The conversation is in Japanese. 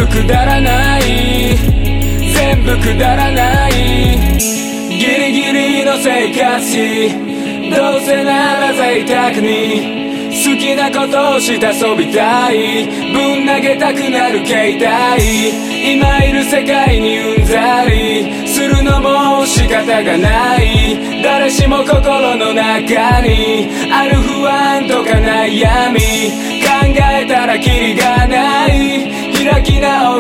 くだらない、全部くだらない、ギリギリの生活費、どうせなら贅沢に好きなことをして遊びたい、ぶん投げたくなる携帯、今いる世界にうんざりするのも仕方がない、誰しも心の中にある不安とか悩み、考えたらキリがない、開き直